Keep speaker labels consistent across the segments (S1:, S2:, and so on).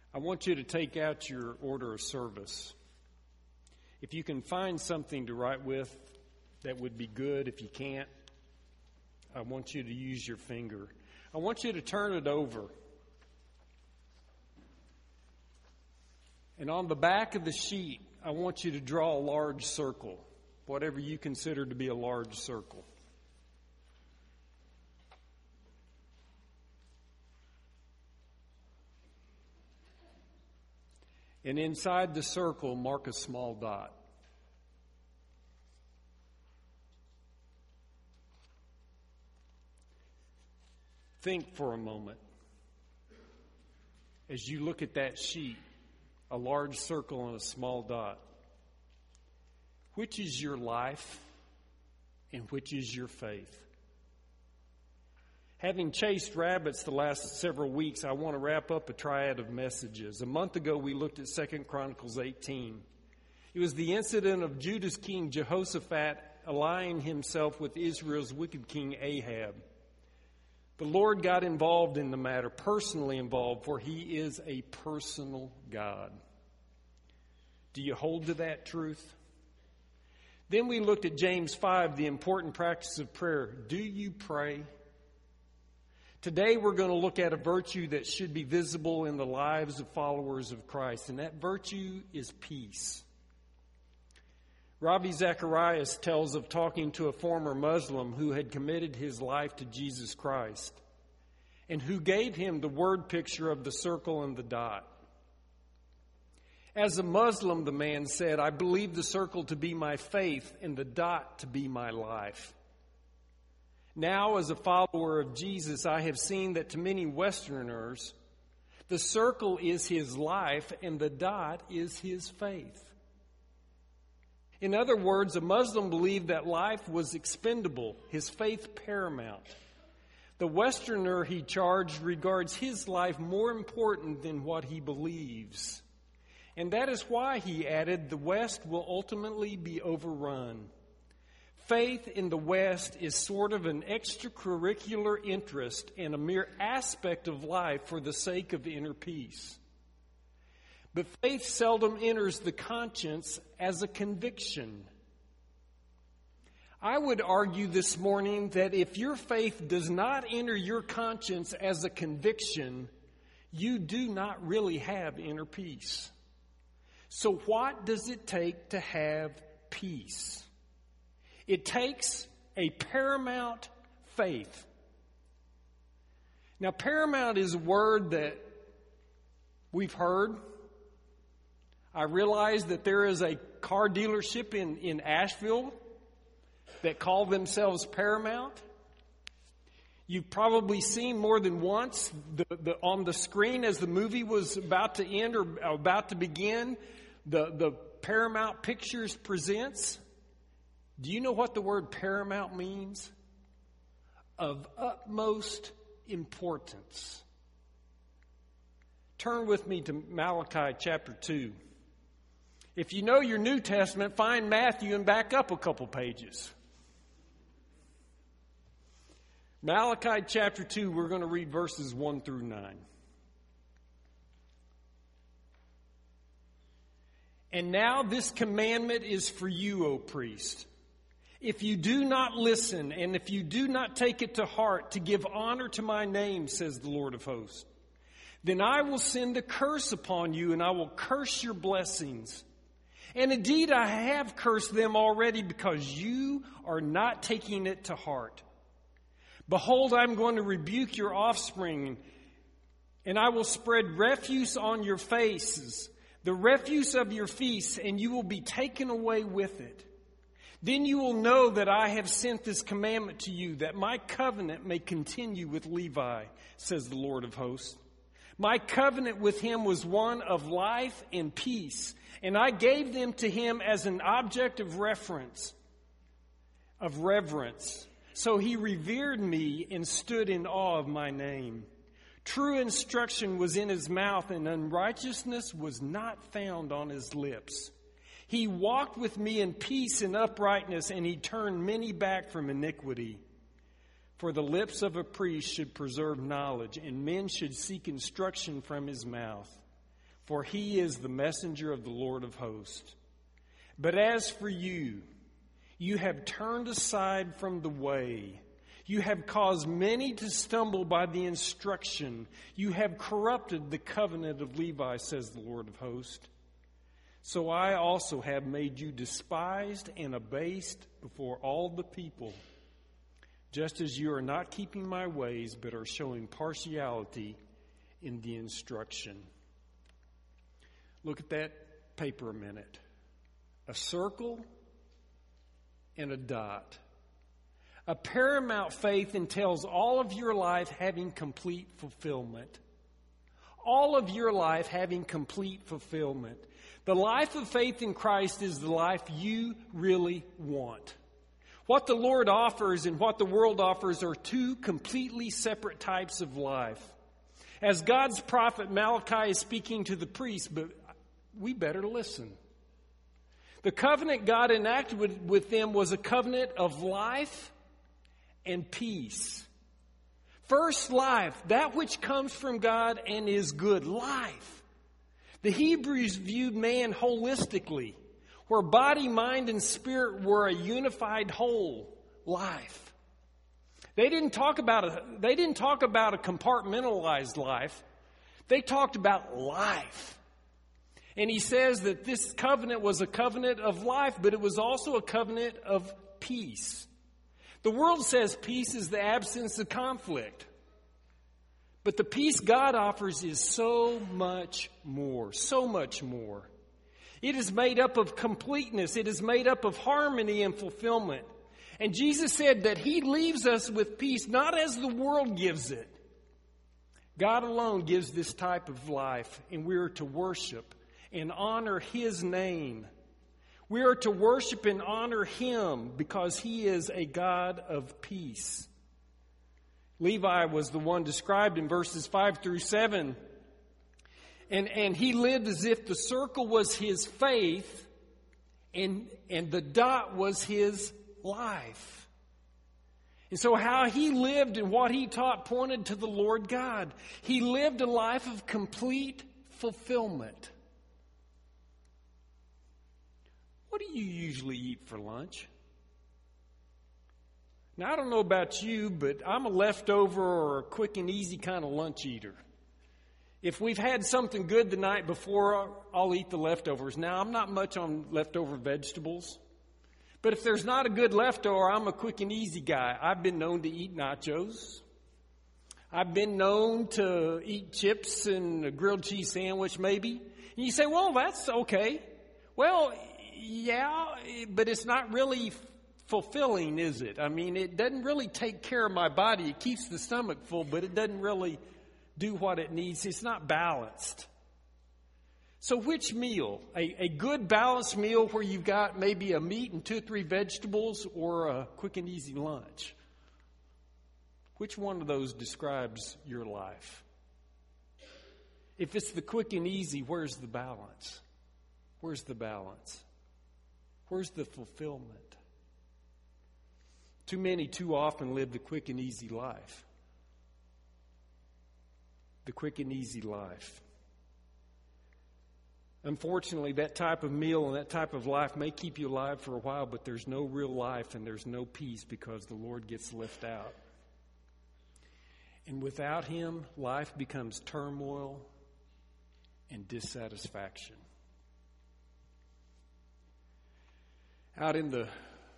S1: I want you to take out your order of service. If you can find something to write with, that would be good. If you can't, I want you to use your finger. I want you to turn it over. And on the back of the sheet, I want you to draw a large circle, whatever you consider to be a large circle. And inside the circle, mark a small dot. Think for a moment. As you look at that sheet, a large circle and a small dot. Which is your life and which is your faith? Having chased rabbits the last several weeks, I want to wrap up a triad of messages. A month ago, we looked at 2 Chronicles 18. It was the incident of Judah's king Jehoshaphat allying himself with Israel's wicked king Ahab. The Lord got involved in the matter, personally involved, for He is a personal God. Do you hold to that truth? Then we looked at James 5, the important practice of prayer. Do you pray? Today we're going to look at a virtue that should be visible in the lives of followers of Christ, and that virtue is peace. Ravi Zacharias tells of talking to a former Muslim who had committed his life to Jesus Christ and who gave him the word picture of the circle and the dot. As a Muslim, the man said, I believe the circle to be my faith and the dot to be my life. Now, as a follower of Jesus, I have seen that to many Westerners, the circle is his life and the dot is his faith. In other words, a Muslim believed that life was expendable, his faith paramount. The Westerner, he charged, regards his life more important than what he believes. And that is why, he added, the West will ultimately be overrun. Faith in the West is sort of an extracurricular interest and a mere aspect of life for the sake of inner peace. But faith seldom enters the conscience as a conviction. I would argue this morning that if your faith does not enter your conscience as a conviction, you do not really have inner peace. So what does it take to have peace? It takes a paramount faith. Now, paramount is a word that we've heard. I realize that there is a car dealership in Asheville that call themselves Paramount. You've probably seen more than once on the screen as the movie was about to end or about to begin, the Paramount Pictures presents. Do you know what the word paramount means? Of utmost importance. Turn with me to Malachi chapter 2. If you know your New Testament, find Matthew and back up a couple pages. Malachi chapter 2, we're going to read verses 1 through 9. And now this commandment is for you, O priest. If you do not listen, and if you do not take it to heart to give honor to my name, says the Lord of hosts, then I will send a curse upon you, and I will curse your blessings. And indeed, I have cursed them already because you are not taking it to heart. Behold, I'm going to rebuke your offspring, and I will spread refuse on your faces, the refuse of your feasts, and you will be taken away with it. Then you will know that I have sent this commandment to you, that my covenant may continue with Levi, says the Lord of hosts. My covenant with him was one of life and peace, and I gave them to him as an object of reverence. So he revered me and stood in awe of my name. True instruction was in his mouth, and unrighteousness was not found on his lips. He walked with me in peace and uprightness, and he turned many back from iniquity. For the lips of a priest should preserve knowledge, and men should seek instruction from his mouth. for he is the messenger of the Lord of hosts. But as for you, you have turned aside from the way. You have caused many to stumble by the instruction. You have corrupted the covenant of Levi, says the Lord of hosts. So I also have made you despised and abased before all the people, just as you are not keeping my ways, but are showing partiality in the instruction. Look at that paper a minute. A circle and a dot. A paramount faith entails all of your life having complete fulfillment. All of your life having complete fulfillment. The life of faith in Christ is the life you really want. What the Lord offers and what the world offers are two completely separate types of life. As God's prophet Malachi is speaking to the priests, but we better listen. The covenant God enacted with them was a covenant of life and peace. First, life, that which comes from God and is good. Life. The Hebrews viewed man holistically, where body, mind, and spirit were a unified whole. Life. They didn't talk about a compartmentalized life. They talked about life. And he says that this covenant was a covenant of life, but it was also a covenant of peace. The world says peace is the absence of conflict. But the peace God offers is so much more, so much more. It is made up of completeness. It is made up of harmony and fulfillment. And Jesus said that he leaves us with peace, not as the world gives it. God alone gives this type of life, and we are to worship and honor his name. We are to worship and honor him because he is a God of peace. Levi was the one described in verses 5 through 7. And he lived as if the circle was his faith and the dot was his life. And so how he lived and what he taught pointed to the Lord God. He lived a life of complete fulfillment. What do you usually eat for lunch? Now, I don't know about you, but I'm a leftover or a quick and easy kind of lunch eater. If we've had something good the night before, I'll eat the leftovers. Now, I'm not much on leftover vegetables. But if there's not a good leftover, I'm a quick and easy guy. I've been known to eat nachos. I've been known to eat chips and a grilled cheese sandwich maybe. And you say, well, that's okay. Well, yeah, but it's not really fulfilling, is it? I mean, it doesn't really take care of my body. It keeps the stomach full, but it doesn't really do what it needs. It's not balanced. So which meal? A good balanced meal where you've got maybe a meat and 2 or 3 vegetables, or a quick and easy lunch? Which one of those describes your life? If it's the quick and easy, where's the balance? Where's the balance? Where's the fulfillment? Too many, too often live the quick and easy life. The quick and easy life. Unfortunately, that type of meal and that type of life may keep you alive for a while, but there's no real life and there's no peace because the Lord gets left out. And without him, life becomes turmoil and dissatisfaction. Out in the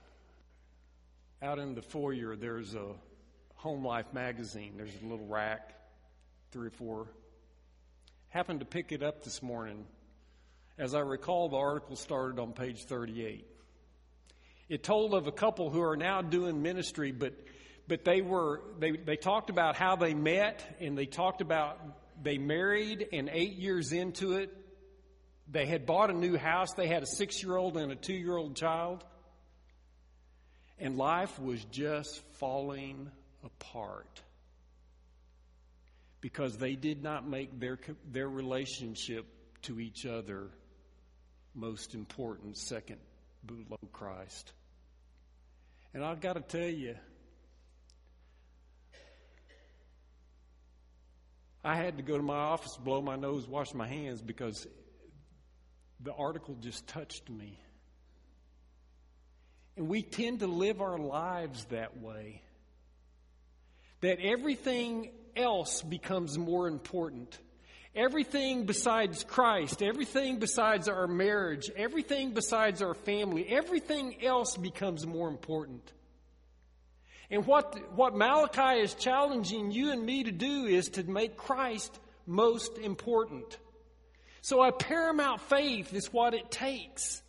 S1: foyer, there's a Home Life magazine. There's a little rack, 3 or 4. Happened to pick it up this morning. As I recall, the article started on page 38. It told of a couple who are now doing ministry, but they talked about how they met, and they talked about they married, and 8 years into it, they had bought a new house. They had a 6-year-old and a 2-year-old child. And life was just falling apart because they did not make their relationship to each other most important, second below Christ. And I've got to tell you, I had to go to my office, blow my nose, wash my hands because the article just touched me. And we tend to live our lives that way. That everything else becomes more important. Everything besides Christ, everything besides our marriage, everything besides our family, everything else becomes more important. And what Malachi is challenging you and me to do is to make Christ most important. So a paramount faith is what it takes.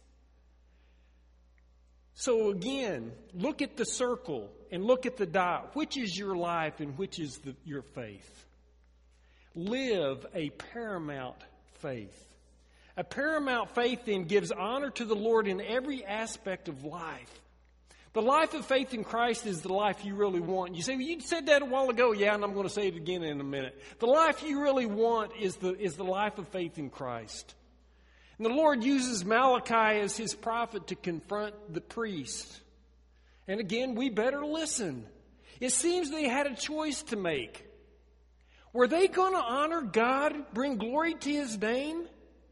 S1: So again, look at the circle and look at the dot. Which is your life and which is your faith? Live a paramount faith. A paramount faith then gives honor to the Lord in every aspect of life. The life of faith in Christ is the life you really want. You say, well, you said that a while ago. Yeah, and I'm going to say it again in a minute. The life you really want is the life of faith in Christ. And the Lord uses Malachi as his prophet to confront the priest. And again, we better listen. It seems they had a choice to make. Were they going to honor God, bring glory to his name?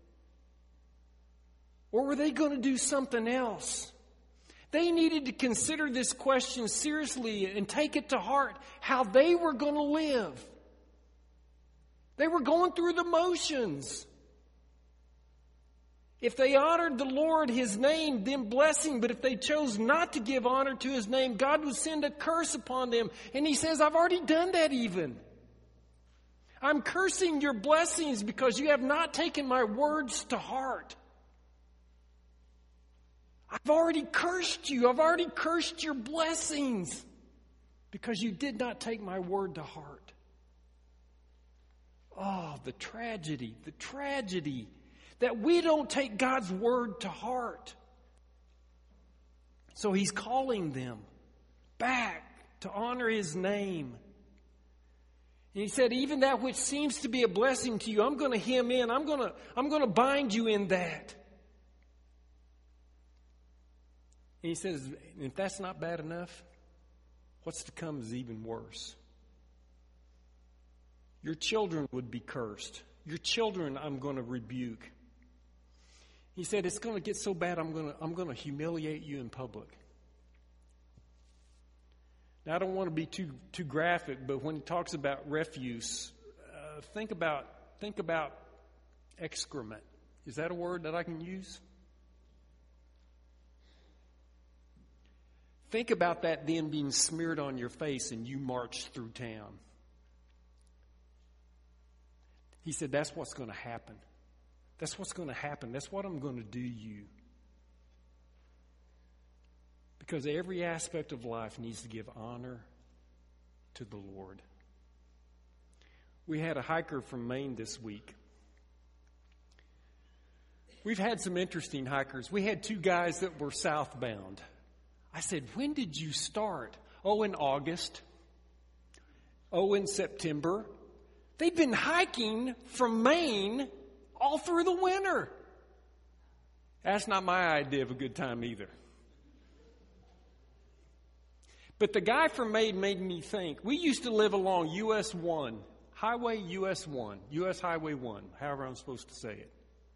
S1: Or were they going to do something else? They needed to consider this question seriously and take it to heart, how they were going to live. They were going through the motions. If they honored the Lord, his name, then blessing. But if they chose not to give honor to his name, God would send a curse upon them. And he says, I've already done that even. I'm cursing your blessings because you have not taken my words to heart. I've already cursed you. I've already cursed your blessings because you did not take my word to heart. Oh, the tragedy that we don't take God's word to heart. So he's calling them back to honor his name. And he said, even that which seems to be a blessing to you, I'm going to hem in. I'm going to bind you in that. And he says, if that's not bad enough, what's to come is even worse. Your children would be cursed. Your children I'm going to rebuke. He said, it's going to get so bad I'm going to humiliate you in public. Now, I don't want to be too graphic, but when he talks about refuse, think about excrement. Is that a word that I can use? Think about that then being smeared on your face and you march through town. He said, that's what's going to happen. That's what's going to happen. That's what I'm going to do to you. Because every aspect of life needs to give honor to the Lord. We had a hiker from Maine this week. We've had some interesting hikers. We had 2 guys that were southbound. I said, when did you start? Oh, in August. Oh, in September. They've been hiking from Maine all through the winter. That's not my idea of a good time either. But the guy from Maine made me think. We used to live along US 1, Highway US 1, US Highway 1, however I'm supposed to say it.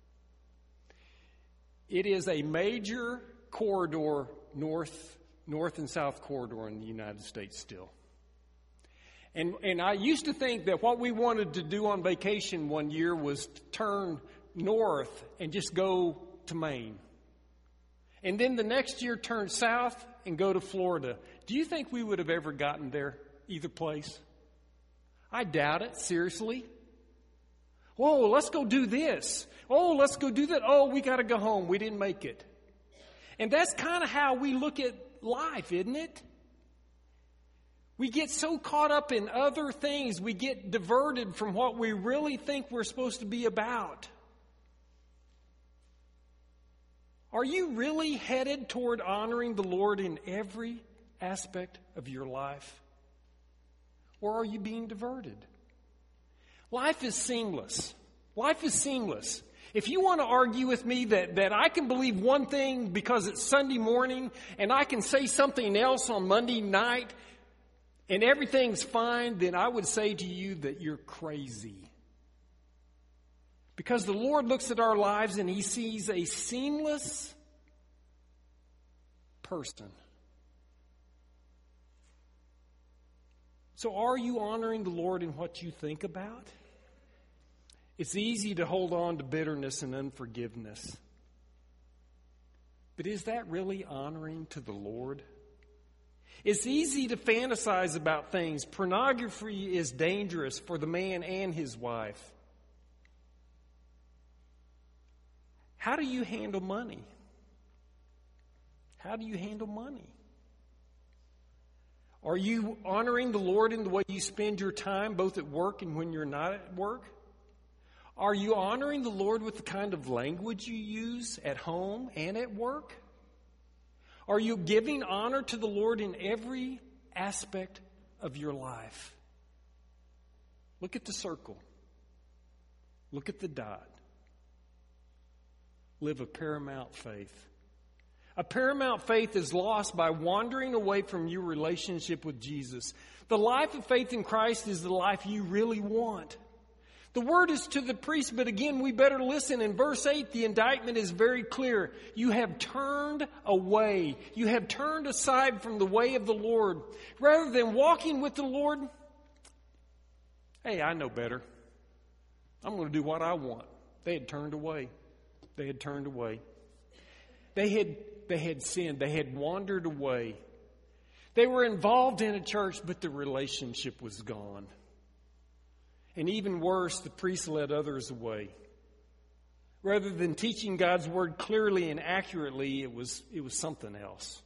S1: It is a major corridor, north and south corridor in the United States still. And I used to think that what we wanted to do on vacation one year was to turn north and just go to Maine. And then the next year turn south and go to Florida. Do you think we would have ever gotten there, either place? I doubt it, seriously. Oh, let's go do this. Oh, let's go do that. Oh, we got to go home. We didn't make it. And that's kind of how we look at life, isn't it? We get so caught up in other things, we get diverted from what we really think we're supposed to be about. Are you really headed toward honoring the Lord in every aspect of your life? Or are you being diverted? Life is seamless. Life is seamless. If you want to argue with me that I can believe one thing because it's Sunday morning and I can say something else on Monday night and everything's fine, then I would say to you that you're crazy. Because the Lord looks at our lives and He sees a seamless person. So are you honoring the Lord in what you think about? It's easy to hold on to bitterness and unforgiveness. But is that really honoring to the Lord? It's easy to fantasize about things. Pornography is dangerous for the man and his wife. How do you handle money? How do you handle money? Are you honoring the Lord in the way you spend your time, both at work and when you're not at work? Are you honoring the Lord with the kind of language you use at home and at work? Are you giving honor to the Lord in every aspect of your life? Look at the circle. Look at the dot. Live a paramount faith. A paramount faith is lost by wandering away from your relationship with Jesus. The life of faith in Christ is the life you really want. The word is to the priest, but again, we better listen. In verse 8, the indictment is very clear. You have turned away. You have turned aside from the way of the Lord. Rather than walking with the Lord, hey, I know better. I'm going to do what I want. They had turned away. They had turned away. They had sinned. They had wandered away. They were involved in a church, but the relationship was gone. And even worse, the priests led others away. Rather than teaching God's word clearly and accurately, it was something else.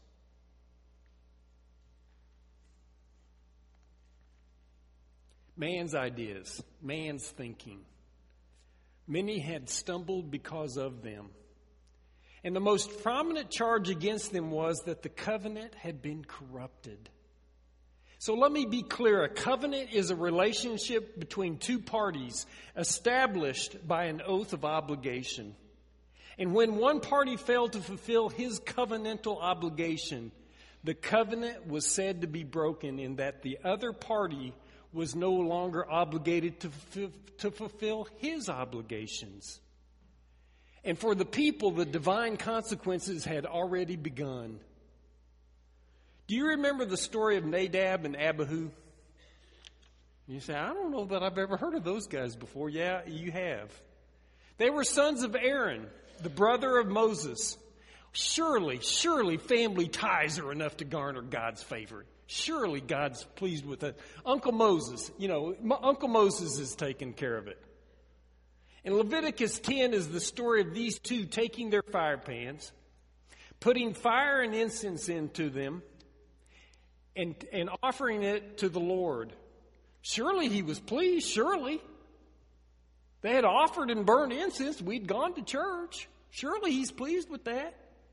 S1: Man's ideas, man's thinking. Many had stumbled because of them. And the most prominent charge against them was that the covenant had been corrupted. So let me be clear. A covenant is a relationship between two parties established by an oath of obligation. And when one party failed to fulfill his covenantal obligation, the covenant was said to be broken in that the other party was no longer obligated to fulfill his obligations. And for the people, the divine consequences had already begun. Do you remember the story of Nadab and Abihu? You say, I don't know that I've ever heard of those guys before. Yeah, you have. They were sons of Aaron, the brother of Moses. Surely family ties are enough to garner God's favor. Surely God's pleased with it. Uncle Moses is taking care of it. And Leviticus 10 is the story of these two taking their fire pans, putting fire and incense into them, and offering it to the Lord. Surely He was pleased, surely. They had offered and burned incense. We'd gone to church. Surely He's pleased with that.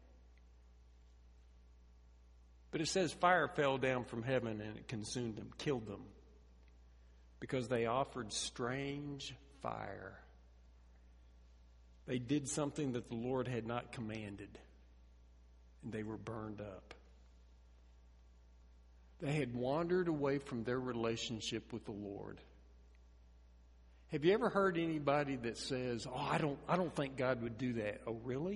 S1: But it says fire fell down from heaven and it consumed them, killed them, because they offered strange fire. They did something that the Lord had not commanded, and they were burned up. They had wandered away from their relationship with the Lord. Have you ever heard anybody that says, "Oh, I don't think God would do that"? Oh, really?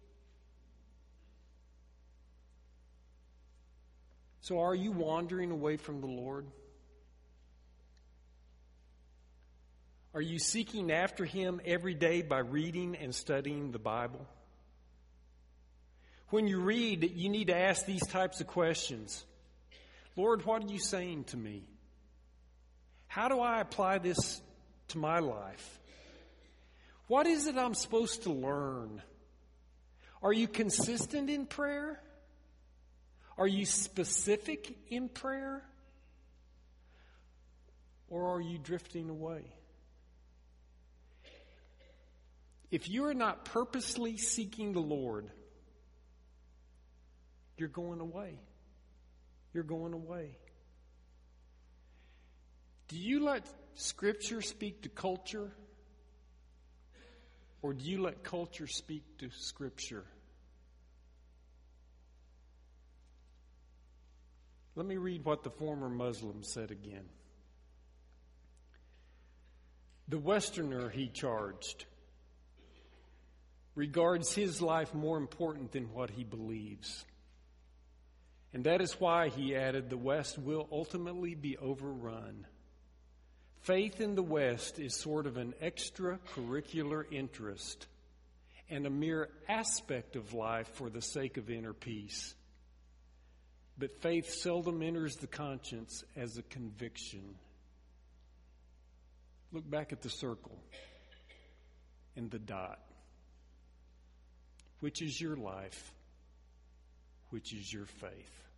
S1: So are you wandering away from the Lord? Are you seeking after Him every day by reading and studying the Bible? When you read, you need to ask these types of questions. Lord, what are you saying to me? How do I apply this to my life? What is it I'm supposed to learn? Are you consistent in prayer? Are you specific in prayer? Or are you drifting away? If you are not purposely seeking the Lord, you're going away. You're going away. Do you let Scripture speak to culture? Or do you let culture speak to Scripture? Let me read what the former Muslim said again. The Westerner, he charged, regards his life more important than what he believes. And that is why, he added, the West will ultimately be overrun. Faith in the West is sort of an extracurricular interest and a mere aspect of life for the sake of inner peace. But faith seldom enters the conscience as a conviction. Look back at the circle and the dot. Which is your life? Which is your faith?